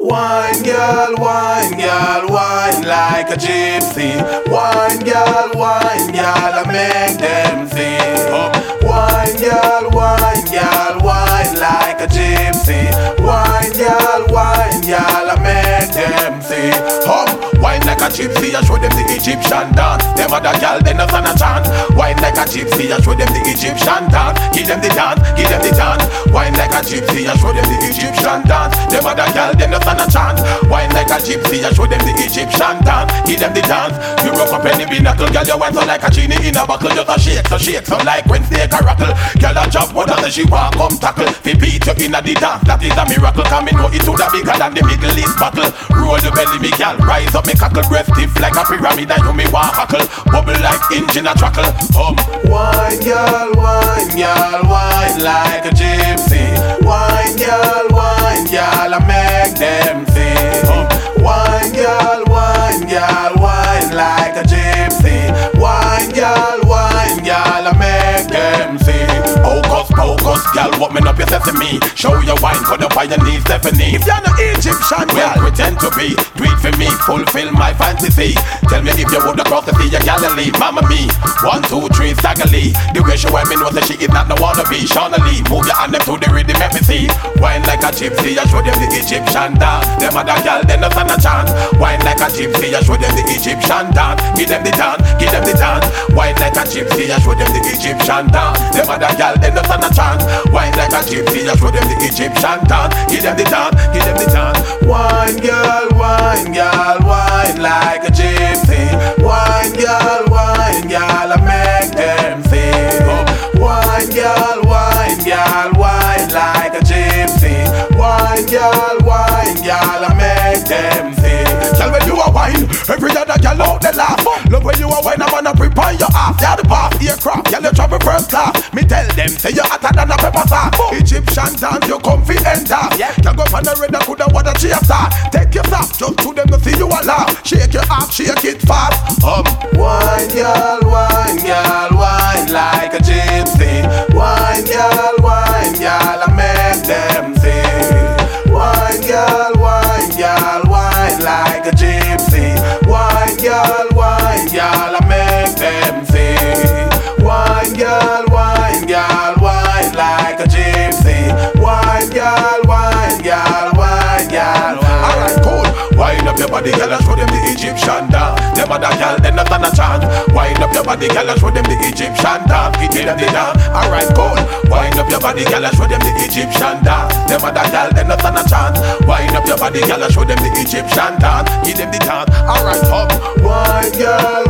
Wine girl, wine like a gypsy. Wine girl, I make them see. Wine girl, wine like a gypsy. Wine girl, I make them see. Wine like a gypsy, I show them the Egyptian dance. Them other girl, they not stand a chance. Wine like a gypsy, I show them the Egyptian dance. Give them the dance, give them the dance. Wine like a gypsy, I show them the Egyptian dance. Them other girl, they not stand a chance. Wine like a gypsy, I show them the Egyptian dance. Give them the dance. You rock up any binnacle, girl, you wine so like a genie in a buckle. Just a shake, so like Wednesday caracle. Girl, a jump more than she walk, come tackle. Fi beat you in a the dance, that is a miracle. Come in, know it would have bigger than the Middle East battle. Roll your belly, me girl, rise up, me cockle. Breast stiff like a pyramid, and you me walk hackle. Bubble like engine a truckle. Wine girl, wine like a gypsy. Wine girl, I make them sing. Wine girl, wine like a gypsy. Wine girl, I make them sing. Focus, girl, woman up your sesame. Show your wine, put up on your knees, Stephanie. If you're no Egyptian, well, pretend to be. Do it for me, fulfill my fantasy. Tell me if you would cross the sea of Galilee. Mama me, 1, 2, 3, staggerly. The way she wear me knows that she is not the wannabe. Shauna Lee, move your hand them to the rhythm, let me see. Wine like a gypsy, I show them the Egyptian dance. Them other girl, they not stand a chance. Wine like a gypsy, I show them the Egyptian dance. Give them the dance, give them the dance. Wine like a gypsy, I show them the Egyptian dance. Them other girl, they not stand a chance. Wine like a gypsy, I show them the Egyptian dance. Give them the dance, give them the dance. Wine girl, wine like a gypsy. Wine girl, I make them sing. Wine girl, wine like a gypsy. Wine girl, I make them sing. Tell when you a wine, every other girl out there laugh. Love when you a wine, I'm gonna prepare your ass. You're the path, aircraft, girl you travel first class. Me tell them, say you're hotter than a pepper sauce. Egyptian dance, you comfy enter. You go on the red, I coulda what a chaser. Take your stop, jump to them to see you a laugh. Shake your ass, shake it fast. Wine girl, wine like a gypsy. Wine girl, I make them sing. Wine girl, wine like a gypsy. Wine girl, I make them sing. Wine girl, wine like a gypsy. Wine girl, alright, cool. Wind up your body, girl, and show them the Egyptian dance. Them other girl, they not stand a chance. Wind up your body, girl, and show them the Egyptian dance. Give them the dance. Alright, cool. Wind up your body, girl, and show them the Egyptian dance. Them other girl, they not stand a chance. Wind up your body, girl, and show them the Egyptian dance. Give them the dance. Alright, Wine girl,